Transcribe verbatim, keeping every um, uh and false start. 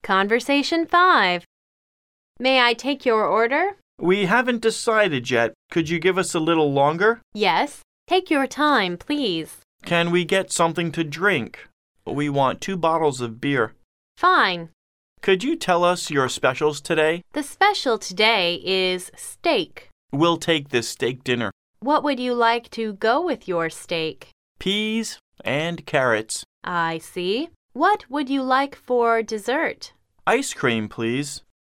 Conversation five. May I take your order? We haven't decided yet. Could you give us a little longer? Yes. Take your time, please. Can we get something to drink? We want two bottles of beer. Fine. Could you tell us your specials today? The special today is steak. We'll take this steak dinner. What would you like to go with your steak? Peas and carrots. I see. What would you like for dessert? Ice cream, please.